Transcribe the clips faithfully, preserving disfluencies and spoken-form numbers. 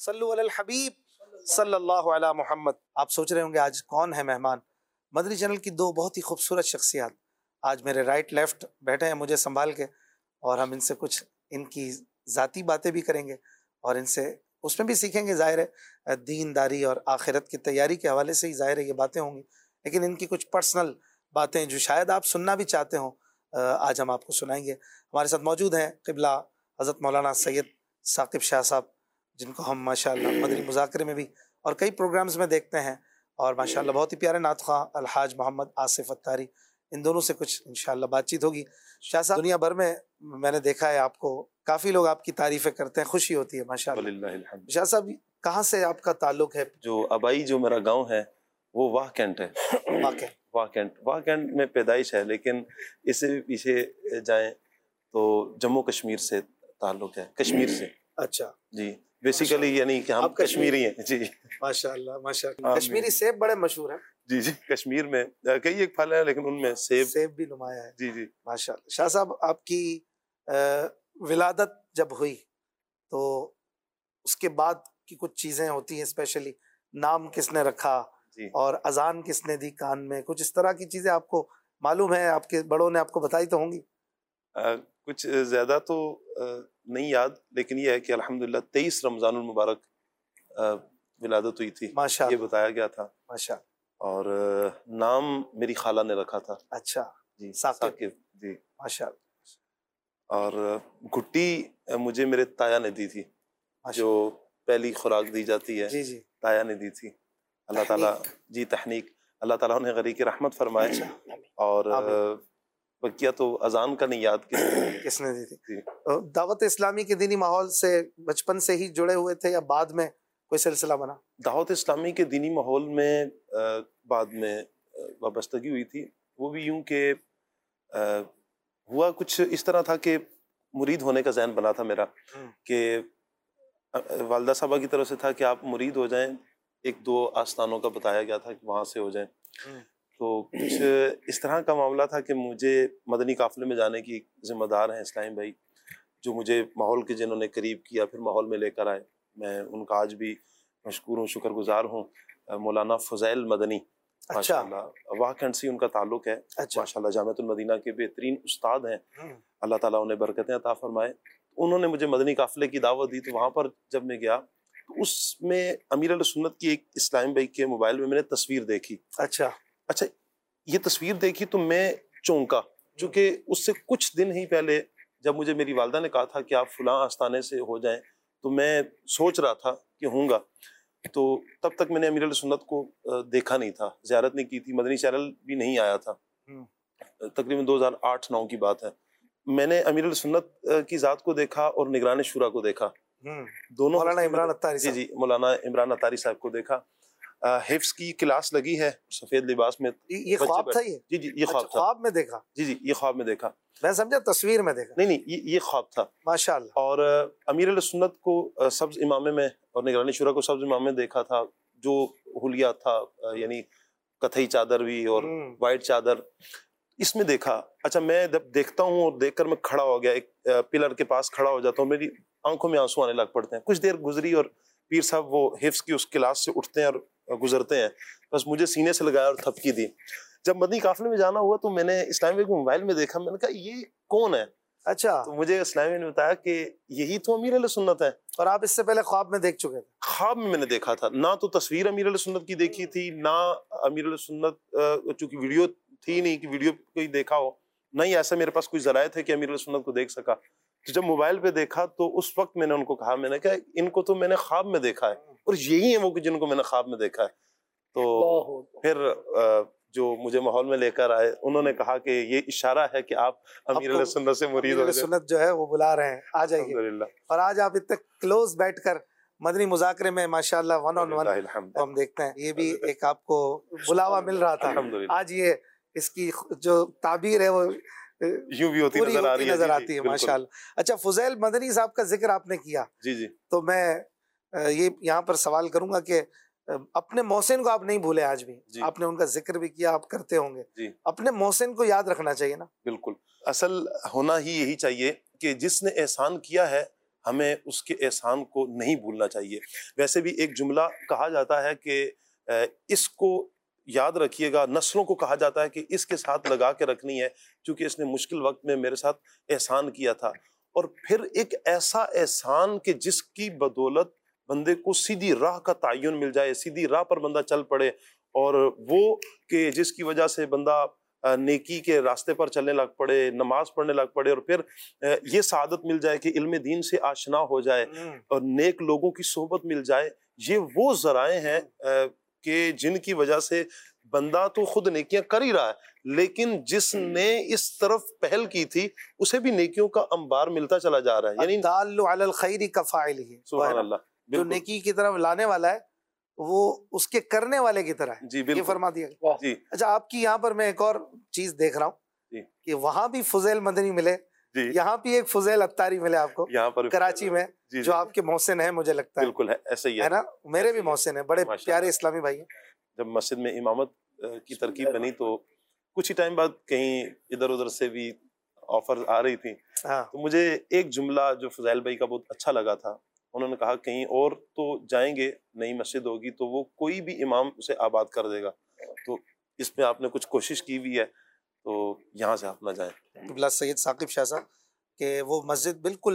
صلو علی الحبیب صلی اللہ علی محمد۔ آپ سوچ رہے ہوں گے آج کون ہے مہمان؟ مدنی چینل کی دو بہت ہی خوبصورت شخصیات آج میرے رائٹ لیفٹ بیٹھے ہیں مجھے سنبھال کے، اور ہم ان سے کچھ ان کی ذاتی باتیں بھی کریں گے اور ان سے اس میں بھی سیکھیں گے۔ ظاہر ہے دین داری اور آخرت کی تیاری کے حوالے سے ہی ظاہر ہے یہ باتیں ہوں گی، لیکن ان کی کچھ پرسنل باتیں جو شاید آپ سننا بھی چاہتے ہوں آج ہم آپ کو سنائیں گے۔ ہمارے ساتھ موجود ہیں قبلہ حضرت مولانا سید ثاقب شاہ صاحب، جن کو ہم ماشاءاللہ مدنی مذاکرے میں بھی اور کئی پروگرامز میں دیکھتے ہیں، اور ماشاءاللہ بہت ہی پیارے نعت خواں الحاج محمد آصف اتاری۔ ان دونوں سے کچھ انشاءاللہ بات چیت ہوگی۔ شاہ صاحب، دنیا بھر میں میں نے دیکھا ہے آپ کو، کافی لوگ آپ کی تعریفیں کرتے ہیں، خوشی ہوتی ہے ماشاءاللہ۔ وللہ الحمد۔ شاہ صاحب، کہاں سے آپ کا تعلق ہے؟ جو آبائی جو میرا گاؤں ہے وہ واہ کینٹ ہے۔ واقع واہ کینٹ واہ کینٹ میں پیدائش ہے، لیکن اس سے بھی پیچھے جائیں تو جموں کشمیر سے تعلق ہے، کشمیر سے۔ اچھا جی، بیسیکلی یعنی کہ ہم کشمیری ہیں۔ جی ماشاءاللہ ماشاءاللہ۔ کشمیری سیب بڑے مشہور ہیں۔ جی جی، کشمیر میں کئی ایک پھل ہیں لیکن ان میں سیب سیب بھی نمایاں ہے۔ جی جی ماشاءاللہ۔ شاہ صاحب، آپ کی ولادت جب ہوئی تو اس کے بعد کی کچھ چیزیں ہوتی ہیں، اسپیشلی نام کس نے رکھا جی اور اذان کس نے دی کان میں، کچھ اس طرح کی چیزیں آپ کو معلوم ہے؟ آپ کے بڑوں نے آپ کو بتائی تو ہوں گی۔ کچھ زیادہ تو نہیں یاد، لیکن یہ ہے کہ الحمدللہ تیئیس رمضان المبارک ولادت ہوئی تھی، یہ بتایا گیا تھا۔ ماشاء اور نام میری خالہ نے رکھا تھا۔ اچھا جی، ثاقب۔ جی ماشاء اور گھٹی مجھے میرے تایا نے دی تھی، جو پہلی خوراک دی جاتی ہے، جی جی تایا نے دی تھی۔ اللہ تعالیٰ جی تحنیک اللہ تعالیٰ انہیں غریق رحمت فرمائے۔ اور بقیہ تو اذان کا نہیں یاد کس نے دی تھی۔ دعوت اسلامی کے دینی ماحول سے بچپن سے ہی جڑے ہوئے تھے یا بعد میں کوئی سلسلہ بنا؟ دعوت اسلامی کے دینی ماحول میں بعد میں وابستگی ہوئی تھی، وہ بھی یوں کہ ہوا کچھ اس طرح تھا کہ مرید ہونے کا ذہن بنا تھا میرا، کہ والدہ صاحبہ کی طرف سے تھا کہ آپ مرید ہو جائیں، ایک دو آستانوں کا بتایا گیا تھا کہ وہاں سے ہو جائیں۔ تو کچھ اس طرح کا معاملہ تھا کہ مجھے مدنی قافلے میں جانے کی ذمہ دار ہیں اسلام بھائی، جو مجھے ماحول کے جنہوں نے قریب کیا، پھر ماحول میں لے کر آئے۔ میں ان کا آج بھی مشکور ہوں، شکر گزار ہوں۔ مولانا فضیل مدنی ماشاءاللہ واہ کینٹ سے ان کا تعلق ہے، ماشاءاللہ جامعۃ المدینہ کے بہترین استاد ہیں، اللہ تعالیٰ انہیں برکتیں عطا فرمائے۔ انہوں نے مجھے مدنی قافلے کی دعوت دی، تو وہاں پر جب میں گیا تو اس میں امیر علیہ سنت کی ایک اسلام بھائی کے موبائل میں میں نے تصویر دیکھی۔ اچھا اچھا یہ تصویر دیکھی تو میں چونکا، چونکہ اس سے کچھ دن ہی پہلے جب مجھے میری والدہ نے کہا تھا کہ آپ فلاں آستانے سے ہو جائیں، تو میں سوچ رہا تھا کہ ہوں گا۔ تو تب تک میں نے امیر علیہ سنت کو دیکھا نہیں تھا، زیارت نہیں کی تھی، مدنی چینل بھی نہیں آیا تھا، تقریباً دو ہزار آٹھ نو کی بات ہے۔ میں نے امیر علیہ سنت کی ذات کو دیکھا اور نگران شورا کو دیکھا، دونوں مولانا عمران اتاری جی جی مولانا عمران اتاری صاحب کو دیکھا۔ حفظ کی کلاس لگی ہے سفید لباس میں۔ یہ خواب تھا؟ یہ جی جی یہ خواب تھا۔ خواب میں دیکھا؟ جی جی یہ خواب میں دیکھا۔ میں سمجھا تصویر میں دیکھا۔ نہیں نہیں یہ یہ خواب تھا ماشاءاللہ۔ اور امیر علیہ سنت کو سبز امامے میں اور نگرانی شورا کو سبز امامے میں دیکھا تھا، جو حلیہ تھا، یعنی کتھئی چادر بھی اور وائٹ چادر، اس میں دیکھا۔ اچھا میں جب دیکھتا ہوں اور دیکھ کر میں کھڑا ہو گیا، ایک پلر کے پاس کھڑا ہو جاتا ہوں، میری آنکھوں میں آنسو آنے لگ پڑتے ہیں۔ کچھ دیر گزری اور پیر صاحب وہ حفظ کی اس کلاس سے اٹھتے ہیں اور گزرتے ہیں، بس مجھے سینے سے لگایا اور تھپکی دی۔ جب مدنی قافلے میں جانا ہوا تو میں نے اسلام بھائی کو موبائل میں دیکھا، میں نے کہا یہ کون ہے؟ اچھا، تو مجھے اسلام بھائی نے بتایا کہ یہی تو امیر علیہ سنت ہے۔ اور آپ اس سے پہلے خواب میں دیکھ چکے تھے؟ خواب میں میں نے دیکھا تھا، نہ تو تصویر امیر علیہ سنت کی دیکھی تھی، نہ امیر علیہ سنت چونکہ ویڈیو تھی نہیں کہ ویڈیو کوئی دیکھا ہو، نہ ہی ایسا میرے پاس کوئی ذرائع تھے کہ امیر علیہ سنت کو دیکھ سکا۔ تو جب موبائل پہ دیکھا تو اس وقت میں نے ان کو کہا، میں نے کہا ان کو تو میں نے خواب میں دیکھا ہے، اور یہی ہیں وہ جن کو میں نے خواب میں دیکھا ہے۔ تو پھر جو مجھے ماحول میں لے کر آئے، انہوں نے کہا کہ یہ اشارہ ہے کہ آپ امیر علیہ سنت سے مرید ہو گئے۔ سنت جو ہے وہ بلا رہے ہیں، آ جائیے۔ الحمدللہ۔ اور آج آپ اتنے کلوز بیٹھ کر مدنی مذاکرے میں ماشاءاللہ ون آن ون ہم دیکھتے ہیں، یہ بھی ایک آپ کو بلاوا مل رہا تھا، آج یہ اس کی جو تعبیر ہے وہ یوں بھی ہوتی نظر آ رہی ہے، نظر آتی ہے ماشاءاللہ۔ اچھا فضیل مدنی صاحب کا ذکر آپ نے کیا، جی جی تو میں یہ یہاں پر سوال کروں گا کہ اپنے محسن کو آپ نہیں بھولے آج بھی، آپ نے ان کا ذکر بھی کیا، آپ کرتے ہوں گے، جی اپنے محسن کو یاد رکھنا چاہیے نا۔ بالکل، اصل ہونا ہی یہی چاہیے کہ جس نے احسان کیا ہے ہمیں اس کے احسان کو نہیں بھولنا چاہیے. ویسے بھی ایک جملہ کہا جاتا ہے کہ اس کو یاد رکھیے گا، نسلوں کو کہا جاتا ہے کہ اس کے ساتھ لگا کے رکھنی ہے کیونکہ اس نے مشکل وقت میں میرے ساتھ احسان کیا تھا. اور پھر ایک ایسا احسان کہ جس کی بدولت بندے کو سیدھی راہ کا تعین مل جائے، سیدھی راہ پر بندہ چل پڑے، اور وہ کہ جس کی وجہ سے بندہ نیکی کے راستے پر چلنے لگ پڑے، نماز پڑھنے لگ پڑے، اور پھر یہ سعادت مل جائے کہ علم دین سے آشنا ہو جائے اور نیک لوگوں کی صحبت مل جائے. یہ وہ ذرائع ہیں کہ جن کی وجہ سے بندہ تو خود نیکیاں کر ہی رہا ہے، لیکن جس نے اس طرف پہل کی تھی اسے بھی نیکیوں کا انبار ملتا چلا جا رہا ہے. یعنی الدال علی الخیر کفاعلہ، سبحان اللہ، جو نیکی کی طرف لانے والا ہے وہ اس کے کرنے والے کی طرح ہے. جی بالکل، یہ فرما دیا گیا. جی اچھا، آپ کی یہاں پر میں ایک اور چیز دیکھ رہا ہوں جی کہ وہاں بھی فضیل مدنی ملے، جی یہاں بھی ایک فضیل اتاری ملے آپ کو یہاں پر کراچی میں، جی جو آپ کے محسن ہیں مجھے لگتا ہے. بالکل ہے، ایسا ہی ہے ہے نا، میرے بھی محسن ہیں، بڑے پیارے اسلامی بھائی ہیں. جب مسجد میں امامت کی ترکیب بنی تو کچھ ہی ٹائم بعد کہیں ادھر ادھر سے بھی آفر آ رہی تھی، ہاں تو مجھے ایک جملہ جو فضائل بھائی کا بہت اچھا لگا تھا. انہوں نے کہا کہیں اور تو جائیں گے، نئی مسجد ہوگی تو وہ کوئی بھی امام اسے آباد کر دے گا، تو اس میں آپ نے کچھ کوشش کی ہوئی ہے تو یہاں سے آپ نہ جائیں. قبلہ سید ثاقب شاہ صاحب کہ وہ مسجد بالکل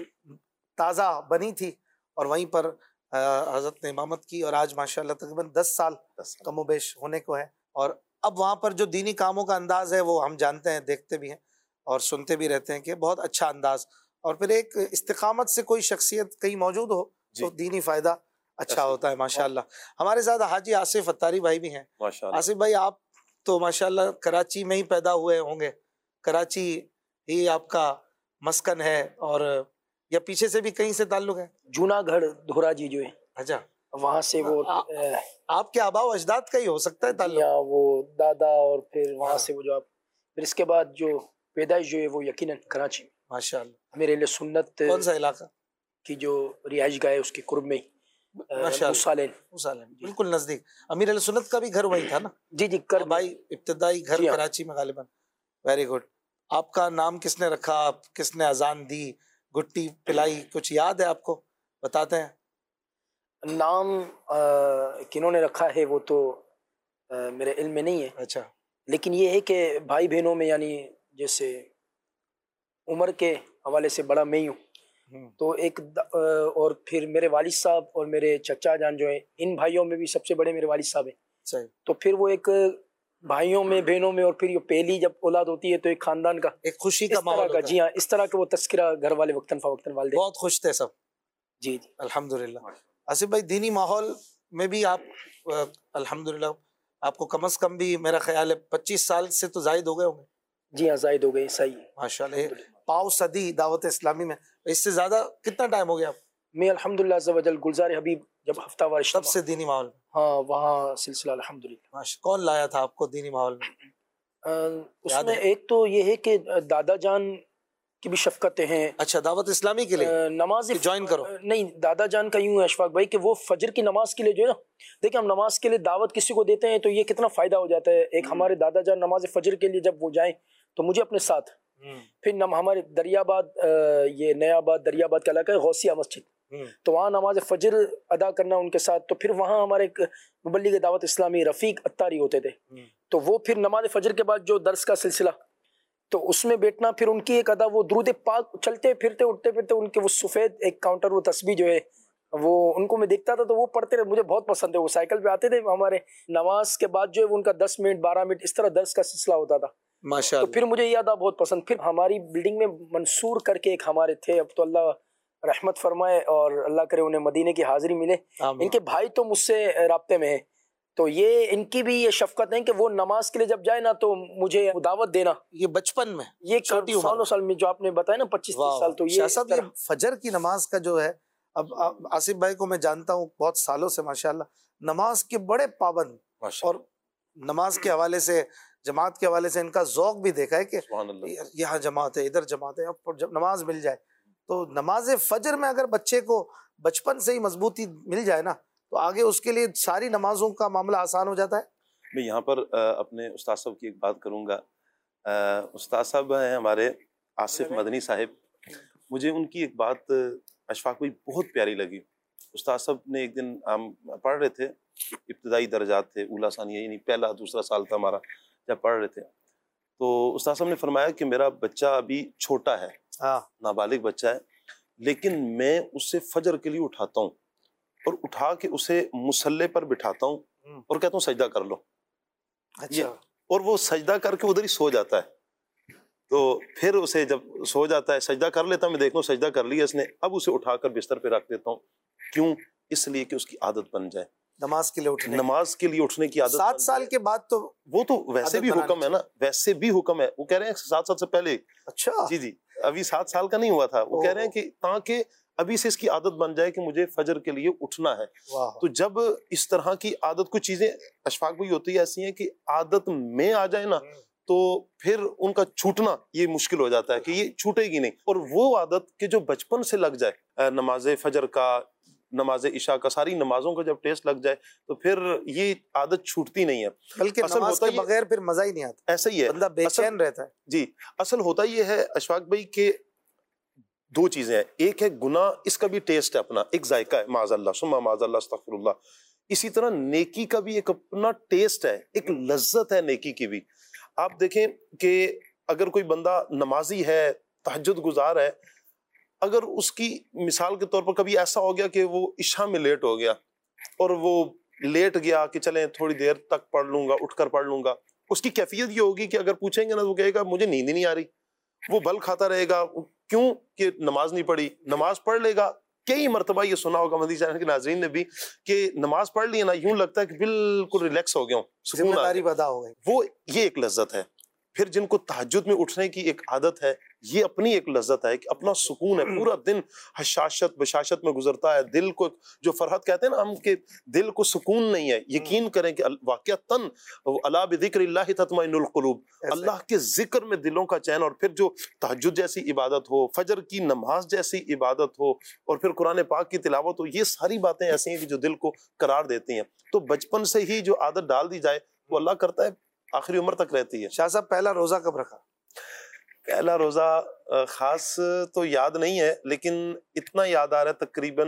تازہ بنی تھی اور وہیں پر حضرت نے امامت کی، اور آج ماشاءاللہ تقریباً دس سال کم و بیش ہونے کو ہے. اور اب وہاں پر جو دینی کاموں کا انداز ہے وہ ہم جانتے ہیں، دیکھتے بھی ہیں اور سنتے بھی رہتے ہیں کہ بہت اچھا انداز. اور پھر ایک استقامت سے کوئی شخصیت کہیں موجود ہو تو دینی فائدہ اچھا ہوتا ہے ماشاءاللہ. ہمارے ساتھ حاجی آصف اتاری بھائی بھی ہیں. آصف بھائی، آپ تو ماشاءاللہ کراچی میں ہی پیدا ہوئے ہوں گے، کراچی ہی آپ کا مسکن ہے، اور یا پیچھے سے بھی کہیں سے تعلق ہے؟ جوناگڑھ دھورا جی جو ہے، اچھا وہاں سے وہ آپ کے آبا و اجداد کا ہی ہو سکتا ہے تعلق؟ یا وہ دادا، اور پھر وہاں سے وہ جو آپ پھر اس کے بعد جو پیدائش جو ہے وہ یقیناً کراچی میں. ماشاءاللہ. میرے اہل سنت کون سا علاقہ؟ کی جو رہائش گاہ ہے اس کے قرب میں ماشاءاللہ، بالکل نزدیک. امیر علیہ سنت کا بھی گھر وہیں تھا نا؟ جی جی کر بھائی، ابتدائی گھر کراچی میں غالباً. Very good. آپ کا نام کس نے رکھا؟ آپ کس نے اذان دی، گٹی پلائی، کچھ یاد ہے آپ کو؟ بتاتے ہیں. نام کنہوں نے رکھا ہے وہ تو میرے علم میں نہیں ہے. اچھا. لیکن یہ ہے کہ بھائی بہنوں میں یعنی جیسے عمر کے حوالے سے بڑا میں ہی ہوں، تو ایک اور پھر میرے والد صاحب اور میرے چچا جان جو ہیں، ان بھائیوں میں بھی سب سے بڑے میرے والد صاحب ہیں. صحیح. تو پھر وہ ایک بھائیوں میں بہنوں میں، اور پھر یہ پہلی جب اولاد ہوتی ہے تو ایک خاندان کا ایک خوشی کا ماحول ہوتا ہے. جی ہاں، اس طرح کا وہ تذکرہ گھر والے وقتاً فوقتاً والدے بہت خوش تھے سب. جی جی الحمدللہ. آصف بھائی، دینی ماحول میں بھی آپ الحمدللہ آپ کو کم از کم بھی میرا خیال ہے پچیس سال سے تو زائد ہو گئے ہوں گے. جی ہاں، زائد ہو گئے. صحیح ماشاءاللہ. پاؤ صدی دعوت اسلامی میں، اس سے زیادہ کتنا ٹائم ہو گیا آپ؟ میں الحمدللہ عز و جل گلزار حبیب جب ہفتہ وار تب سے دینی ماحول؟ ہاں، وہاں سلسلہ الحمدللہ. کون لایا تھا آپ کو دینی ماحول میں؟ اس میں ایک تو یہ ہے کہ دادا جان کی بھی شفقتیں ہیں. اچھا، دعوت اسلامی کے لیے نماز جوائن کرو؟ نہیں، دادا جان کا یوں ہے اشفاق بھائی کہ وہ فجر کی نماز کے لیے جو ہے نا، دیکھیں ہم نماز کے لیے دعوت کسی کو دیتے ہیں تو یہ کتنا فائدہ ہو جاتا ہے. ایک ہمارے دادا جان نماز فجر کے لیے جب وہ جائیں تو مجھے اپنے ساتھ، پھر نم ہمارے دریا آباد، یہ نیا آباد دریا آباد کا علاقہ ہے، غوثیہ مسجد، تو وہاں نماز فجر ادا کرنا ان کے ساتھ. تو پھر وہاں ہمارے ایک مبلغ دعوت اسلامی رفیق اتاری ہوتے تھے، تو وہ پھر نماز فجر کے بعد جو درس کا سلسلہ، تو اس میں بیٹھنا، پھر ان کی ایک ادا وہ درود پاک، چلتے پھرتے اٹھتے پھرتے ان کے وہ سفید ایک کاؤنٹر وہ تسبیح جو ہے وہ ان کو میں دیکھتا تھا تو وہ پڑھتے رہے، مجھے بہت پسند ہے. وہ سائیکل پہ آتے تھے ہمارے، نماز کے بعد جو ہے وہ ان کا دس منٹ بارہ منٹ اس طرح درس کا سلسلہ ہوتا تھا. تو پھر مجھے یہ ادا بہت پسند. پھر ہماری بلڈنگ میں منصور کر کے ایک ہمارے تھے، اب تو اللہ رحمت فرمائے اور اللہ کرے انہیں مدینے کی حاضری ملے. ان کے بھائی تو مجھ سے رابطے میں ہیں، تو یہ ان کی بھی یہ شفقت ہے کہ وہ نماز کے لیے جب جائے نا تو مجھے دعوت دینا. یہ بچپن میں، یہ سالوں سال میں جو آپ نے بتایا نا پچیس تیس سال، تو یہ صاحب یہ فجر کی نماز کا جو ہے، اب آصف بھائی کو میں جانتا ہوں بہت سالوں سے ماشاءاللہ، نماز کے بڑے پابند، اور نماز کے حوالے سے، جماعت کے حوالے سے ان کا ذوق بھی دیکھا ہے کہ یہاں جماعت ہے، ادھر جماعت ہے، اب جب نماز مل جائے تو نماز فجر میں اگر بچے کو بچپن سے ہی مضبوطی مل جائے نا تو آگے اس کے لیے ساری نمازوں کا معاملہ آسان ہو جاتا ہے. میں یہاں پر اپنے استاد صاحب کی ایک بات کروں گا. استاد صاحب ہیں ہمارے آصف مدنی صاحب، مجھے ان کی ایک بات اشفاق بھائی بہت پیاری لگی. استاد صاحب نے ایک دن ہم پڑھ رہے تھے, ابتدائی درجات تھے, اولا ثانیہ یعنی پہلا دوسرا سال تھا ہمارا جب پڑھ رہے تھے, تو استاد صاحب نے فرمایا کہ میرا بچہ ابھی چھوٹا ہے, نابالغ بچہ ہے, لیکن میں اسے فجر کے لیے اٹھاتا ہوں اور اٹھا کے اسے مصلے پر بٹھاتا ہوں اور کہتا ہوں سجدہ کر لو. اچھا. اور وہ سجدہ کر کے ادھر ہی سو جاتا ہے. تو پھر اسے جب سو جاتا ہے سجدہ کر لیتا, میں دیکھتا ہوں سجدہ کر لیا اس نے, اب اسے اٹھا کر بستر پہ رکھ دیتا ہوں. کیوں؟ اس لیے کہ اس کی عادت بن جائے نماز کے لیے اٹھنے نماز کے لیے اٹھنے کی عادت. سات سال کے بعد تو وہ تو ویسے بھی حکم ہے نا, ویسے بھی حکم ہے. وہ کہہ رہے ہیں سات سال سے پہلے. اچھا جی جی ابھی سات سال کا نہیں ہوا تھا. وہ کہہ رہے ہیں کہ تاکہ ابھی سے اس کی عادت بن جائے کہ مجھے فجر کے لیے اٹھنا ہے. تو جب اس طرح کی عادت, کچھ چیزیں اشفاق بھی ہوتی ہے ایسی ہیں کہ عادت میں آ جائے نا, تو پھر ان کا چھوٹنا یہ مشکل ہو جاتا ہے کہ یہ چھوٹے گی نہیں. اور وہ عادت کہ جو بچپن سے لگ جائے, نماز فجر کا, نماز عشاء کا, ساری نمازوں کا جب ٹیسٹ لگ جائے تو پھر یہ عادت چھوٹتی نہیں ہے. بلکہ نماز کے بغیر پھر مزہ ہی نہیں آتا. ایسا ہی ہے, بندہ بے چین رہتا ہے. جی اصل ہوتا یہ ہے اشفاق بھائی کہ دو چیزیں ہیں. ایک ہے گناہ, اس کا بھی ٹیسٹ ہے اپنا, ایک ذائقہ ہے, معاذ اللہ ثم معاذ اللہ استغفر اللہ. اسی طرح نیکی کا بھی ایک اپنا ٹیسٹ ہے, ایک لذت ہے نیکی کی بھی. آپ دیکھیں کہ اگر کوئی بندہ نمازی ہے, تہجد گزار ہے, اگر اس کی مثال کے طور پر کبھی ایسا ہو گیا کہ وہ عشاء میں لیٹ ہو گیا اور وہ لیٹ گیا کہ چلیں تھوڑی دیر تک پڑھ لوں گا, اٹھ کر پڑھ لوں گا, اس کی کیفیت یہ ہوگی کہ اگر پوچھیں گے نا تو وہ کہے گا مجھے نیند ہی نہیں آ رہی. وہ بل کھاتا رہے گا. کیوں؟ کہ نماز نہیں پڑھی. نماز پڑھ لے گا, کئی مرتبہ یہ سنا ہوگا مدنی چینل کے ناظرین نے بھی کہ نماز پڑھ لی نا, یوں لگتا ہے کہ بالکل ریلیکس ہو گیا ہوں, ذمہ داری ادا ہو گئی. وہ یہ ایک لذت ہے. پھر جن کو تہجد میں اٹھنے کی ایک عادت ہے, یہ اپنی ایک لذت ہے کہ اپنا سکون ہے, پورا دن حشاشت بشاشت میں گزرتا ہے. دل کو جو فرحت کہتے ہیں نا ہم, کہ دل کو سکون نہیں ہے. یقین کریں کہ واقعتاً الا بذکر اللہ تطمئن القلوب, اللہ کے ذکر میں دلوں کا چین. اور پھر جو تہجد جیسی عبادت ہو, فجر کی نماز جیسی عبادت ہو, اور پھر قرآن پاک کی تلاوت ہو, یہ ساری باتیں ایسی ہیں کہ جو دل کو قرار دیتی ہیں. تو بچپن سے ہی جو عادت ڈال دی جائے وہ اللہ کرتا ہے آخری عمر تک رہتی ہے. شاہ صاحب پہلا روزہ کب رکھا؟ پہلا روزہ خاص تو یاد نہیں ہے, لیکن اتنا یاد آ رہا ہے تقریباً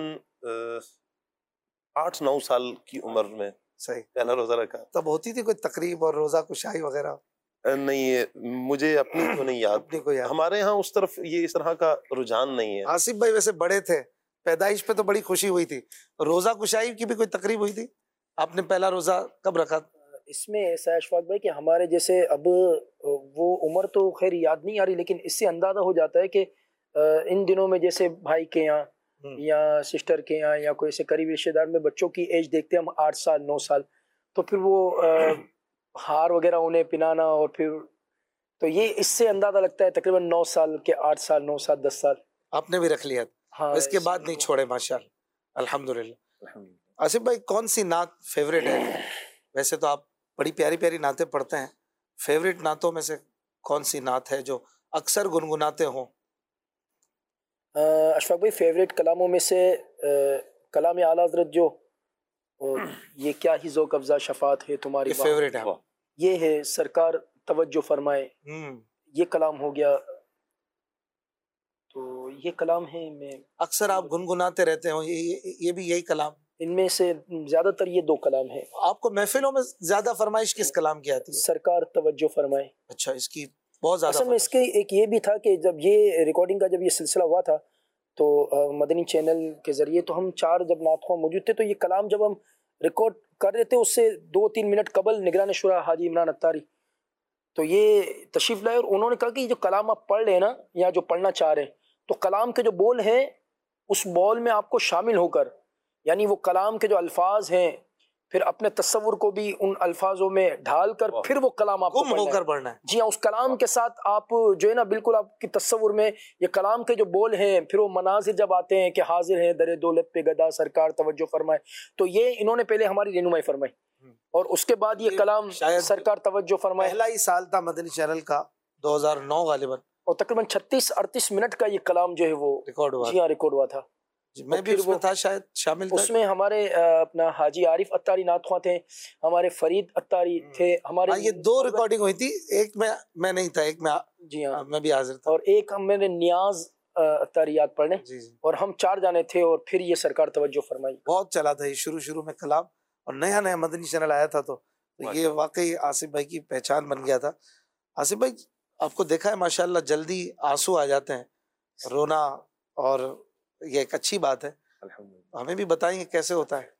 آٹھ نو سال کی عمر میں صحیح پہلا روزہ رکھا. تب ہوتی تھی کوئی تقریب اور روزہ کشائی وغیرہ؟ نہیں, مجھے اپنی تو نہیں یاد. اپنی کو یاد. ہمارے ہاں اس طرف یہ اس طرح کا رجحان نہیں ہے. آصف بھائی ویسے بڑے تھے, پیدائش پہ تو بڑی خوشی ہوئی تھی, روزہ کشائی کی بھی کوئی تقریب ہوئی تھی؟ آپ نے پہلا روزہ کب رکھا؟ اس میں ایسا ہے اشفاق بھائی کہ ہمارے جیسے اب وہ عمر تو خیر یاد نہیں آ رہی, لیکن اس سے اندازہ ہو جاتا ہے کہ ان دنوں میں جیسے بھائی کے یہاں یا سسٹر کے یہاں یا کوئی ایسے قریبی رشتے دار میں بچوں کی ایج دیکھتے ہیں ہم آٹھ سال نو سال, تو پھر وہ ہار وغیرہ انہیں پنانا, اور پھر تو یہ اس سے اندازہ لگتا ہے تقریباً نو سال کے, آٹھ سال نو سال دس سال. آپ نے بھی رکھ لیا؟ ہاں, اس کے بعد نہیں چھوڑے ماشاء اللہ, الحمدللہ. آصف بھائی کون سی نعت فیوریٹ ہے؟ ویسے تو آپ بڑی پیاری پیاری نعتیں پڑھتے ہیں, فیوریٹ نعتوں میں سے کون سی نعت ہے جو اکثر گنگناتے ہوں؟ اشفاق بھائی فیوریٹ کلاموں میں سے کلام اعلیٰ حضرت جو یہ کیا ہی ذوق افزا شفاعت ہے تمہاری, فیوریٹ ہے, یہ ہے سرکار توجہ فرمائے, یہ کلام ہو گیا. تو یہ کلام ہے, میں اکثر آپ گنگناتے رہتے ہوں, یہ بھی یہی کلام؟ ان میں سے زیادہ تر یہ دو کلام ہیں. آپ کو محفلوں میں زیادہ فرمائش کس کلام کی آتی ہے؟ سرکار توجہ فرمائے. اچھا, اس کی بہت زیادہ. اصل میں اس کے ایک یہ بھی تھا کہ جب یہ ریکارڈنگ کا جب یہ سلسلہ ہوا تھا تو مدنی چینل کے ذریعے, تو ہم چار جب نعت خواہ موجود تھے, تو یہ کلام جب ہم ریکارڈ کر رہے تھے اس سے دو تین منٹ قبل نگران شورا حاجی عمران اتاری تو یہ تشریف لائے, اور انہوں نے کہا کہ جو کلام آپ پڑھ رہے ہیں نا, یا جو پڑھنا چاہ رہے ہیں, تو کلام کے جو بول ہیں اس بول میں آپ کو شامل ہو کر, یعنی وہ کلام کے جو الفاظ ہیں پھر اپنے تصور کو بھی ان الفاظوں میں ڈھال کر پھر وہ کلام آپ کو گم ہو کر پڑھنا ہے. جی ہاں, اس کلام کے ساتھ آپ جو ہے نا بالکل آپ کی تصور میں یہ کلام کے جو بول ہیں, پھر وہ مناظر جب آتے ہیں کہ حاضر ہیں در دولت پہ گدا سرکار توجہ فرمائے, تو یہ انہوں نے پہلے ہماری رہنمائی فرمائی, اور اس کے بعد یہ کلام سرکار توجہ فرمائے. پہلا ہی سال تھا مدنی چینل کا, دو ہزار نو غالباً, اور تقریباً چھتیس اڑتیس منٹ کا یہ کلام جو ہے وہ ریکارڈ ہوا. جی ہاں ریکارڈ ہوا تھا. میں بھی اس میں تھا, شاید شامل تھا. اس میں ہمارے اپنا حاجی عارف اتاری نعت خواں تھے, ہمارے فرید اتاری تھے, ہمارے یہ دو ریکارڈنگ ہوئی تھی, ایک میں میں نہیں تھا, ایک میں جی ہاں میں بھی حاضر تھا, اور ایک ہم میرے نیاز اطہاریات پڑھ لیں. جی جی اور ہم چار جانے تھے اور پھر یہ سرکار توجہ فرمائی. بہت چلا تھا یہ شروع شروع میں کلام، اور نیا نیا مدنی چینل آیا تھا، تو یہ واقعی آصف بھائی کی پہچان بن گیا تھا. آصف بھائی آپ کو دیکھا ہے ماشاءاللہ جلدی آنسو آ جاتے ہیں، رونا، اور یہ ایک اچھی بات ہے. ہمیں بھی بتائیں گے کیسے ہوتا ہے؟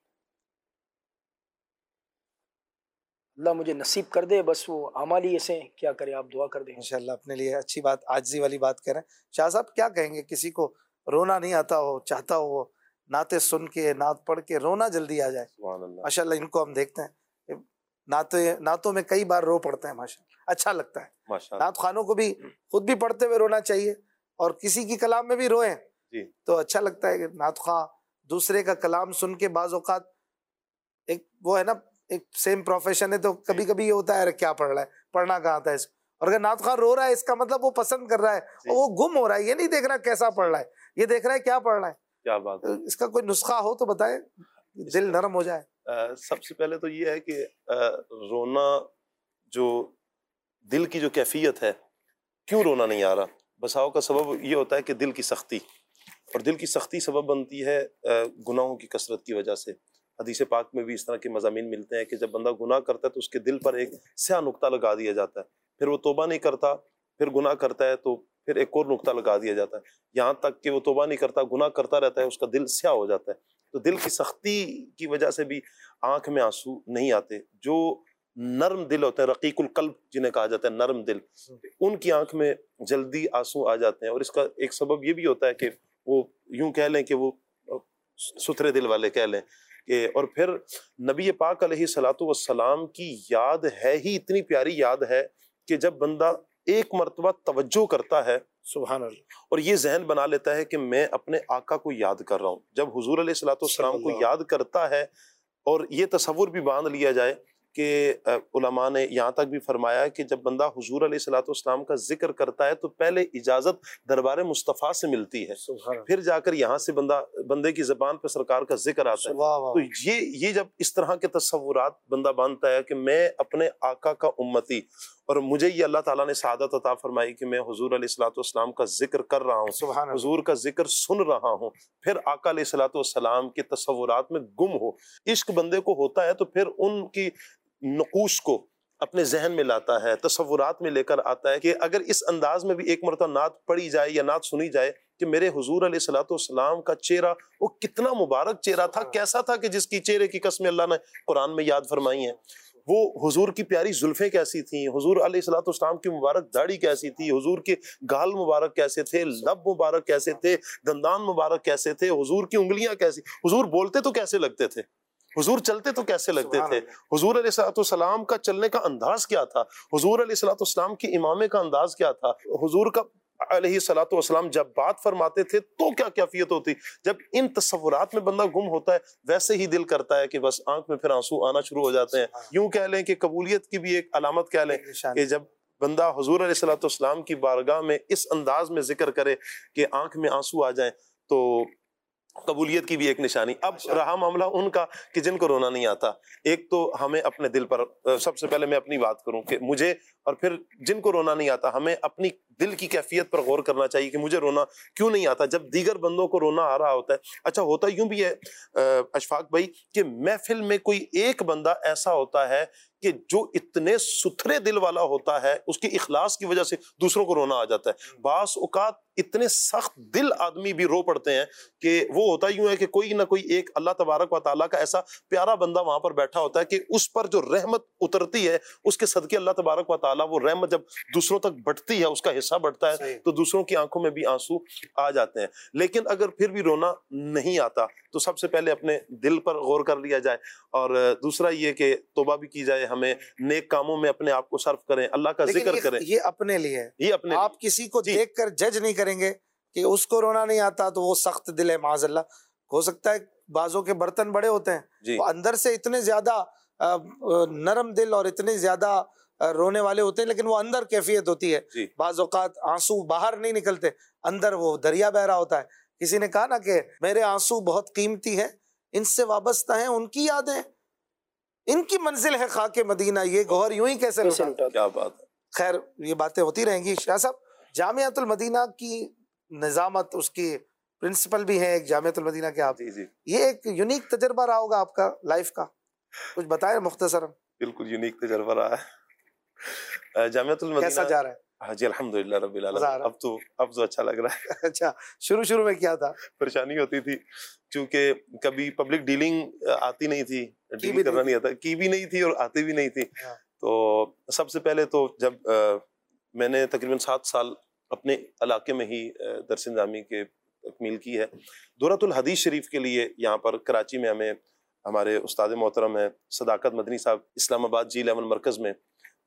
اللہ مجھے نصیب کر دے، بس وہ اعمال ہی ایسے ہیں، کیا کرے، آپ دعا کر دیں. انشاءاللہ اپنے لیے اچھی بات، عاجزی والی بات کہہ رہے ہیں. شاہ صاحب کیا کہیں گے کسی کو رونا نہیں آتا ہو، چاہتا ہو وہ نعتیں سن کے، نعت پڑھ کے رونا جلدی آ جائے؟ ماشاءاللہ ان کو ہم دیکھتے ہیں نعتیں نعتوں میں کئی بار رو پڑتے ہیں، ماشاءاللہ اچھا لگتا ہے. نعت خوانوں کو بھی خود بھی پڑھتے ہوئے رونا چاہیے، اور کسی کی کلام میں بھی روئیں تو اچھا لگتا ہے. کہ نعت خواں دوسرے کا کلام سن کے بعض اوقات ایک وہ ہے نا، ایک سیم پروفیشن ہے، تو کبھی کبھی یہ ہوتا ہے کیا پڑھ رہا ہے، پڑھنا کہاں تھا اس کو. اور اگر نعت خواں رو رہا ہے اس کا مطلب وہ پسند کر رہا ہے، اور وہ گم ہو رہا ہے. یہ نہیں دیکھ رہا کیسا پڑھ رہا ہے، یہ دیکھ رہا ہے کیا پڑھ رہا ہے. کیا بات ہے. اس کا کوئی نسخہ ہو تو بتائیں، دل نرم ہو جائے. سب سے پہلے تو یہ ہے کہ رونا، جو دل کی جو کیفیت ہے، کیوں رونا نہیں آ رہا، بساؤ کا سبب یہ ہوتا ہے کہ دل کی سختی، اور دل کی سختی سبب بنتی ہے گناہوں کی کثرت کی وجہ سے. حدیث پاک میں بھی اس طرح کے مضامین ملتے ہیں کہ جب بندہ گناہ کرتا ہے تو اس کے دل پر ایک سیاہ نقطہ لگا دیا جاتا ہے، پھر وہ توبہ نہیں کرتا، پھر گناہ کرتا ہے تو پھر ایک اور نقطہ لگا دیا جاتا ہے، یہاں تک کہ وہ توبہ نہیں کرتا، گناہ کرتا رہتا ہے، اس کا دل سیاہ ہو جاتا ہے. تو دل کی سختی کی وجہ سے بھی آنکھ میں آنسو نہیں آتے. جو نرم دل ہوتے ہیں، رقیق القلب جنہیں کہا جاتا ہے، نرم دل، ان کی آنکھ میں جلدی آنسو آ جاتے ہیں. اور اس کا ایک سبب یہ بھی ہوتا ہے کہ وہ یوں کہہ لیں کہ وہ ستھرے دل والے کہہ لیں کہ، اور پھر نبی پاک علیہ الصلوۃ والسلام کی یاد ہے ہی اتنی پیاری یاد ہے کہ جب بندہ ایک مرتبہ توجہ کرتا ہے، سبحان اللہ، اور یہ ذہن بنا لیتا ہے کہ میں اپنے آقا کو یاد کر رہا ہوں، جب حضور علیہ الصلوۃ والسلام کو یاد کرتا ہے، اور یہ تصور بھی باندھ لیا جائے کہ علماء نے یہاں تک بھی فرمایا کہ جب بندہ حضور علیہ الصلوۃ والسلام کا ذکر کرتا ہے تو پہلے اجازت دربار مصطفیٰ سے ملتی ہے، پھر جا کر یہاں سے بندہ بندے کی زبان پہ سرکار کا ذکر آتا ہے. تو یہ یہ جب اس طرح کے تصورات بندہ باندھتا ہے کہ میں اپنے آقا کا امتی، اور مجھے یہ اللہ تعالیٰ نے سعادت عطا فرمائی کہ میں حضور علیہ الصلوۃ والسلام کا ذکر کر رہا ہوں، حضور کا ذکر سن رہا ہوں، پھر آقا علیہ الصلوۃ والسلام کے تصورات میں گم ہو. عشق بندے کو ہوتا ہے تو پھر ان کی نقوش کو اپنے ذہن میں لاتا ہے، تصورات میں لے کر آتا ہے کہ اگر اس انداز میں بھی ایک مرتبہ نعت پڑھی جائے یا نعت سنی جائے کہ میرے حضور علیہ الصلوۃ والسلام کا چہرہ وہ کتنا مبارک چہرہ تھا، کیسا تھا کہ جس کی چہرے کی قسمیں اللہ نے قرآن میں یاد فرمائی ہیں. وہ حضور کی پیاری زلفیں کیسی تھیں، حضور علیہ الصلوۃ والسلام کی مبارک داڑھی کیسی تھی، حضور کے گال مبارک کیسے تھے، لب مبارک کیسے تھے، دندان مبارک کیسے تھے، حضور کی انگلیاں کیسی، حضور بولتے تو کیسے لگتے تھے، حضور چلتے تو کیسے لگتے تھے، حضور علیہ الصلوۃ والسلام کا چلنے کا انداز کیا تھا، حضور علیہ الصلوۃ والسلام کی امامے کا انداز کیا تھا، حضور کا علیہ الصلوۃ والسلام جب بات فرماتے تھے تو کیا کیفیت ہوتی. جب ان تصورات میں بندہ گم ہوتا ہے ویسے ہی دل کرتا ہے کہ بس آنکھ میں پھر آنسو آنا شروع ہو جاتے ہیں. یوں کہہ لیں کہ قبولیت کی بھی ایک علامت کہہ لیں کہ جب بندہ حضور علیہ الصلوۃ والسلام کی بارگاہ میں اس انداز میں ذکر کرے کہ آنکھ میں آنسو آ جائیں تو قبولیت کی بھی ایک نشانی. اب رہا معاملہ ان کا کہ جن کو رونا نہیں آتا، ایک تو ہمیں اپنے دل پر، سب سے پہلے میں اپنی بات کروں کہ مجھے، اور پھر جن کو رونا نہیں آتا ہمیں اپنی دل کی کیفیت پر غور کرنا چاہیے کہ مجھے رونا کیوں نہیں آتا جب دیگر بندوں کو رونا آ رہا ہوتا ہے. اچھا ہوتا یوں بھی ہے اشفاق بھائی کہ محفل میں کوئی ایک بندہ ایسا ہوتا ہے کہ جو اتنے ستھرے دل والا ہوتا ہے، اس کی اخلاص کی وجہ سے دوسروں کو رونا آ جاتا ہے. بعض اوقات اتنے سخت دل آدمی بھی رو پڑتے ہیں کہ وہ ہوتا یوں ہے کہ کوئی نہ کوئی ایک اللہ تبارک و تعالیٰ کا ایسا پیارا بندہ وہاں پر بیٹھا ہوتا ہے کہ اس پر جو رحمت اترتی ہے اس کے صدقے اللہ تبارک و تعالیٰ وہ رحمت جب دوسروں تک بڑھتی ہے، اس کا حصہ بڑھتا ہے تو دوسروں کی آنکھوں میں بھی آنسو آ جاتے ہیں. لیکن اگر پھر بھی رونا نہیں آتا تو سب سے پہلے اپنے دل پر غور کر لیا جائے، اور دوسرا یہ کہ توبہ بھی کی جائے، ہمیں نیک کاموں میں اپنے آپ کو صرف کریں، اللہ کا ذکر کریں. یہ اپنے لیے ہے، یہ اپنے آپ کسی کو دیکھ کر جج نہیں کریں گے کہ اس کو رونا نہیں آتا تو وہ سخت دل ہے. معاذ اللہ، ہو سکتا ہے بازوں کے برتن بڑے ہوتے ہیں، وہ اندر سے اتنے زیادہ نرم دل اور اتنے زیادہ رونے والے ہوتے ہیں، لیکن وہ اندر کیفیت ہوتی ہے. بعض اوقات آنسو باہر نہیں نکلتے، اندر وہ دریا بہ رہا ہوتا ہے. کسی نے کہا نا کہ میرے آنسو بہت قیمتی ہیں، ان سے وابستہ ہیں ان کی یادیں، ان کی منزل ہے خاک مدینہ، یہ گوہر یوں ہی کیسے لوٹا. کیا بات ہے. خیر یہ باتیں ہوتی رہیں گی. شاہ صاحب، جامعۃ المدینہ کی نظامت اس کی پرنسپل بھی ہیں ایک جامعۃ المدینہ کے آپ. جی جی یہ ایک یونیک تجربہ رہا ہوگا آپ کا لائف کا, کچھ بتائیں مختصراً. بالکل یونیک تجربہ رہا ہے. جامعۃ المدینہ کیسا جا رہا ہے؟ ہاں جی الحمدللہ رب العالمین, اب تو اب تو اچھا لگ رہا ہے. اچھا, شروع شروع میں کیا تھا؟ پریشانی ہوتی تھی کیونکہ کبھی پبلک ڈیلنگ آتی نہیں تھی, ڈیل کرنا نہیں آتا, کی بھی نہیں تھی اور آتی بھی نہیں تھی. تو سب سے پہلے تو جب میں نے تقریباً سات سال اپنے علاقے میں ہی درس نظامی کے تکمیل کی ہے. دورۃ الحدیث شریف کے لیے یہاں پر کراچی میں ہمیں ہمارے استاد محترم ہیں صداقت مدنی صاحب اسلام آباد جی الیون مرکز میں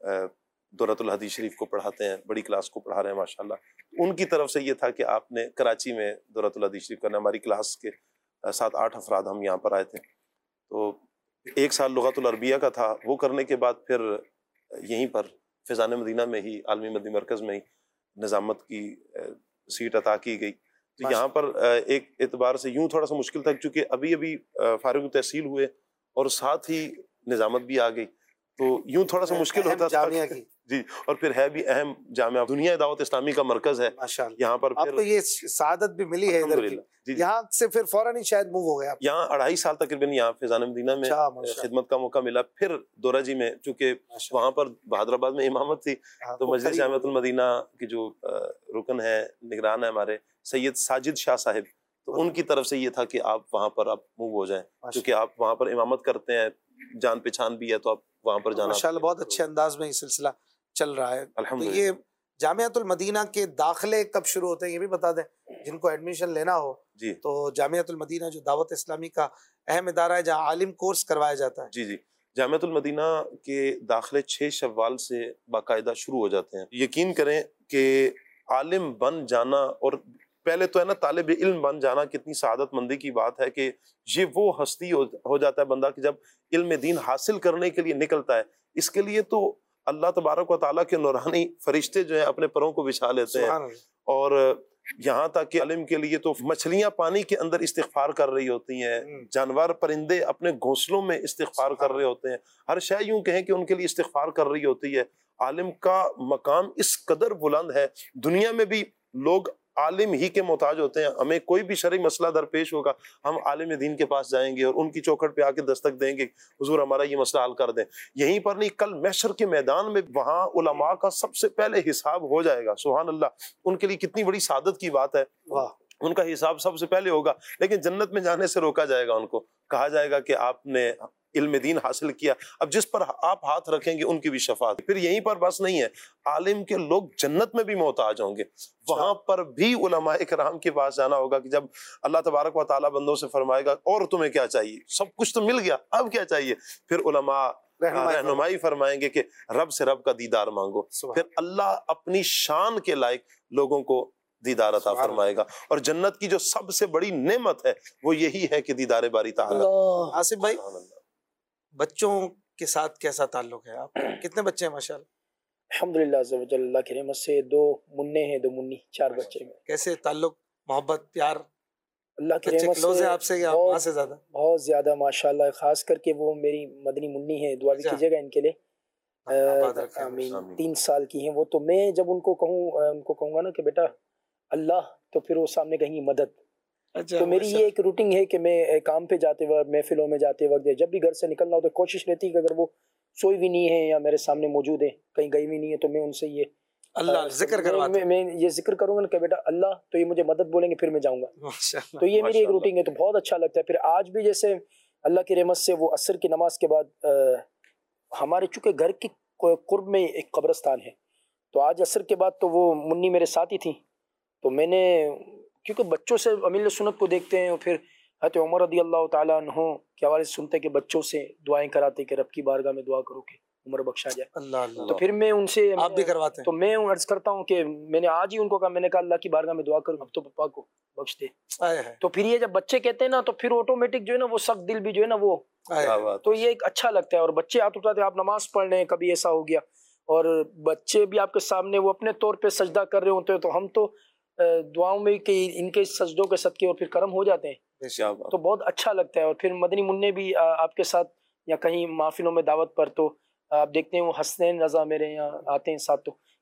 دورۃ الحدیث شریف کو پڑھاتے ہیں, بڑی کلاس کو پڑھا رہے ہیں ماشاءاللہ. ان کی طرف سے یہ تھا کہ آپ نے کراچی میں دورۃ الحدیث شریف کرنا. ہماری کلاس کے سات آٹھ افراد ہم یہاں پر آئے تھے. تو ایک سال لغت العربیہ کا تھا, وہ کرنے کے بعد پھر یہیں پر فیضان مدینہ میں ہی عالمی مدنی مرکز میں ہی نظامت کی سیٹ عطا کی گئی. تو یہاں پر ایک اعتبار سے یوں تھوڑا سا مشکل تھا کیونکہ ابھی ابھی فارغ تحصیل ہوئے اور ساتھ ہی نظامت بھی آ گئی, تو یوں تھوڑا سا مشکل ہوتا تھا جی. اور پھر ہے بھی اہم جامعہ, دنیا دعوت اسلامی کا مرکز ہے یہاں پر. آپ کو یہ سعادت بھی ملی ہے ادھر کی, یہاں سے پھر فوراً ہی شاید موو ہو گیا. یہاں اڑھائی سال تقریباً یہاں فیضان مدینہ میں خدمت کا موقع ملا. پھر دورہ جی میں چونکہ وہاں پر بہادر آباد میں امامت تھی, تو مجلس جامعۃ المدینہ کی جو رکن ہے نگران ہے ہمارے سید ساجد شاہ صاحب, تو ان کی طرف سے یہ تھا کہ آپ وہاں پر آپ موو ہو جائیں کیونکہ آپ وہاں پر امامت کرتے ہیں, جان پہچان بھی ہے, تو آپ وہاں پر جانا. ماشاءاللہ بہت اچھے انداز میں یہ سلسلہ چل رہا ہے. تو یہ جامعۃ المدینہ کے داخلے کب شروع ہوتے ہیں یہ بھی بتا دیں جن کو ایڈمیشن لینا ہو. جی تو جامعۃ المدینہ جو دعوت اسلامی کا اہم ادارہ ہے جہاں عالم کورس کروایا جاتا ہے. جی جی جامعۃ المدینہ کے داخلے چھ شوال سے باقاعدہ شروع ہو جاتے ہیں. یقین کریں کہ عالم بن جانا, اور پہلے تو ہے نا طالب علم بن جانا کتنی سعادت مندی کی بات ہے کہ یہ وہ ہستی ہو جاتا ہے بندہ کہ جب علم دین حاصل کرنے کے لیے نکلتا ہے. اس کے لیے تو اللہ تبارک و تعالیٰ کے نورانی فرشتے جو ہیں اپنے پروں کو بچھا لیتے ہیں, اور یہاں تک کہ علم کے لیے تو مچھلیاں پانی کے اندر استغفار کر رہی ہوتی ہیں, جانور پرندے اپنے گھونسلوں میں استغفار کر رہے ہوتے ہیں, ہر شے یوں کہیں کہ ان کے لیے استغفار کر رہی ہوتی ہے. عالم کا مقام اس قدر بلند ہے, دنیا میں بھی لوگ عالم ہی کے محتاج ہوتے ہیں. ہمیں کوئی بھی شرعی مسئلہ درپیش ہوگا, ہم عالم دین کے پاس جائیں گے اور ان کی چوکھٹ پہ آ کے دستک دیں گے, حضور ہمارا یہ مسئلہ حل کر دیں. یہیں پر نہیں, کل محشر کے میدان میں وہاں علماء کا سب سے پہلے حساب ہو جائے گا. سبحان اللہ, ان کے لیے کتنی بڑی سعادت کی بات ہے. ان کا حساب سب سے پہلے ہوگا, لیکن جنت میں جانے سے روکا جائے گا. ان کو کہا جائے گا کہ آپ نے علم دین حاصل کیا, اب جس پر آپ ہاتھ رکھیں گے ان کی بھی شفاعت. پھر یہیں پر بس نہیں ہے, عالم کے لوگ جنت میں بھی محتاج ہوں گے, وہاں پر بھی علماء کرام کے پاس جانا ہوگا کہ جب اللہ تبارک و تعالیٰ بندوں سے فرمائے گا اور تمہیں کیا چاہیے, سب کچھ تو مل گیا, اب کیا چاہیے, پھر علماء رہنمائی فرمائیں گے کہ رب سے رب کا دیدار مانگو. پھر اللہ اپنی شان کے لائق لوگوں کو دیدار عطا فرمائے گا, اور جنت کی جو سب سے بڑی نعمت ہے وہ یہی ہے کہ دیدار باری تعالیٰ. آصف بھائی, بچوں کے ساتھ کیسا تعلق ہے آپ, کتنے بچے ہیں ماشاءاللہ؟ الحمدللہ اللہ کی رحمت سے دو منع ہیں, دو منی, چار بچے ہیں. کیسے تعلق, محبت, پیار اللہ کی رحمت سے آپ سے یا ماں سے زیادہ؟ بہت زیادہ ماشاءاللہ, خاص کر کے وہ میری مدنی منی ہے, دعا بھی کیجیے گا ان کے لیے, آمین. تین سال کی ہیں وہ, تو میں جب ان کو کہوں ان کو کہوں گا نا کہ بیٹا اللہ, تو پھر وہ سامنے کہیں گی مدد. تو میری یہ ایک روٹین ہے کہ میں کام پہ جاتے وقت, محفلوں میں جاتے وقت, جب بھی گھر سے نکلنا ہو تو کوشش رہتی ہے کہ اگر وہ سوئی بھی نہیں ہے یا میرے سامنے موجود ہے, کہیں گئی بھی نہیں ہے, تو میں ان سے یہ اللہ ذکر کرواتا ہوں, میں یہ ذکر کروں گا کہ بیٹا اللہ, تو یہ مجھے مدد بولیں گے, پھر میں جاؤں گا. تو یہ میری ایک روٹین ہے, تو بہت اچھا لگتا ہے. پھر آج بھی جیسے اللہ کی رحمت سے وہ عصر کی نماز کے بعد ہمارے چونکہ گھر کی قرب میں ایک قبرستان ہے, تو آج عصر کے بعد تو وہ منی میرے ساتھ ہی تھی. تو میں نے کیونکہ بچوں سے امیل سنت کو دیکھتے ہیں, اور پھر حضرت عمر رضی اللہ تعالیٰ عنہ کے حوالے سے سنتے کہ بچوں سے دعائیں کراتے کہ رب کی بارگاہ میں دعا کرو کہ عمر بخشا جائے. اللہ اللہ. تو پھر میں ان سے, آپ بھی کرواتے ہیں؟ تو میں عرض کرتا ہوں کہ میں نے آج ہی ان کو کہا, میں نے کہا اللہ کی بارگاہ میں دعا کروں, اب تو پپا کو بخش دے. تو پھر یہ جب بچے کہتے ہیں نا, تو پھر آٹومیٹک جو ہے نا وہ سخت دل بھی جو ہے نا وہ, تو یہ ایک اچھا لگتا ہے. اور بچے ہاتھ اٹھاتے ہیں, آپ نماز پڑھ رہے ہیں, کبھی ایسا ہو گیا, اور بچے بھی آپ کے سامنے وہ اپنے طور پہ سجدہ کر رہے ہوتے ہیں, تو ہم تو دعاؤں میں کہ ان کے سجدوں کے صدقے اور پھر کرم ہو جاتے ہیں, تو بہت اچھا لگتا ہے. اور پھر مدنی منع بھی آپ کے ساتھ یا کہیں محفلوں میں دعوت پر, تو آپ دیکھتے ہیں وہ حسنین رضا میرے یہاں آتے ہیں ساتھ, تو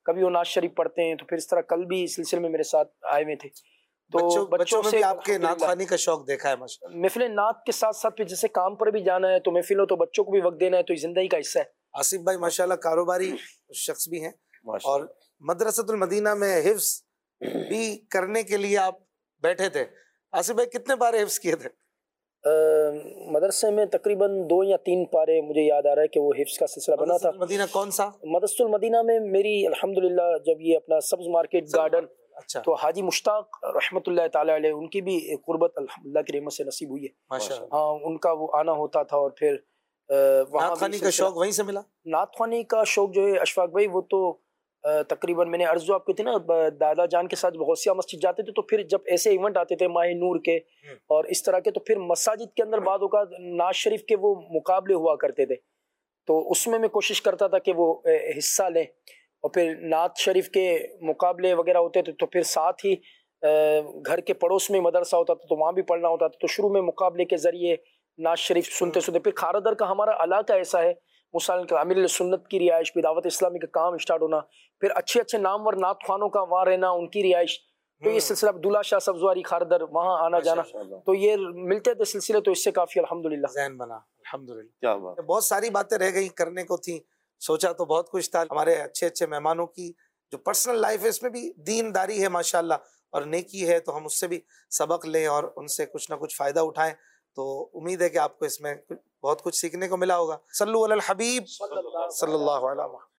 کبھی وہ نعت شریف پڑھتے ہیں. تو پھر اس طرح کل بھی اس سلسلے میں میرے ساتھ آئے ہوئے تھے. تو بچوں, بچوں میں سے بھی آپ کے نعت خوانی کا شوق دیکھا ہے ماشاءاللہ. محفل نعت کے ساتھ ساتھ پھر جیسے کام پر بھی جانا ہے تو محفل ہو تو بچوں کو بھی وقت دینا ہے, تو یہ زندگی کا حصہ ہے. آصف بھائی ماشاءاللہ کاروباری شخص بھی ہیں, اور مدرسۃ المدینہ میں حفظ بھی کرنے کے لیے آپ بیٹھے تھے. آصف بھائی کتنے پارے حفظ کیے تھے؟ مدرسے میں تقریباً دو یا تین پارے مجھے یاد آ رہا ہے کہ وہ حفظ کا سلسلہ بنا تھا. مدینہ کون سا؟ مدرسۃ المدینہ میں میری الحمدللہ جب یہ اپنا سبز مارکیٹ گارڈن, اچھا, تو حاجی مشتاق رحمۃ اللہ تعالی علیہ ان کی بھی قربت الحمدللہ کی رحمت سے نصیب ہوئی ہے ماشاءاللہ. ہاں, ان کا وہ آنا ہوتا تھا. اور پھر نعت خوانی کا شوق وہیں سے ملا؟ نعت خوانی کا شوق جو ہے اشفاق بھائی وہ تو تقریباً میں نے عرض جو آپ کو تھی نا, دادا جان کے ساتھ غوثیہ مسجد جاتے تھے, تو پھر جب ایسے ایونٹ آتے تھے ماہ نور کے اور اس طرح کے, تو پھر مساجد کے اندر بعد اوقات نعت شریف کے وہ مقابلے ہوا کرتے تھے, تو اس میں میں کوشش کرتا تھا کہ وہ حصہ لیں. اور پھر نعت شریف کے مقابلے وغیرہ ہوتے تھے, تو پھر ساتھ ہی گھر کے پڑوس میں مدرسہ ہوتا تھا, تو وہاں بھی پڑھنا ہوتا تھا. تو شروع میں مقابلے کے ذریعے نعت شریف سنتے سنتے, پھر کھارا در کا ہمارا علاقہ ایسا ہے مسلم کا امیر سنت کی رہائش, پہ دعوت اسلامی کا کام اسٹارٹ ہونا, پھر اچھے اچھے نامور نعت خوانوں کا وہاں رہنا, ان کی رہائش, تو یہ سلسلہ عبداللہ شاہ سبزواری کھاردر وہاں آنا جانا, تو یہ ملتے تھے سلسلے, تو اس سے کافی الحمدللہ ذہن بنا. الحمدللہ کیا بات. بہت ساری باتیں رہ گئی کرنے کو تھی, سوچا تو بہت کچھ تھا. ہمارے اچھے اچھے مہمانوں کی جو پرسنل لائف ہے اس میں بھی دین داری ہے ماشاءاللہ اور نیکی ہے, تو ہم اس سے بھی سبق لیں اور ان سے کچھ نہ کچھ فائدہ اٹھائیں. تو امید ہے کہ آپ کو اس میں بہت کچھ سیکھنے کو ملا ہوگا. صلو علی الحبیب صلی اللہ علیہ وسلم.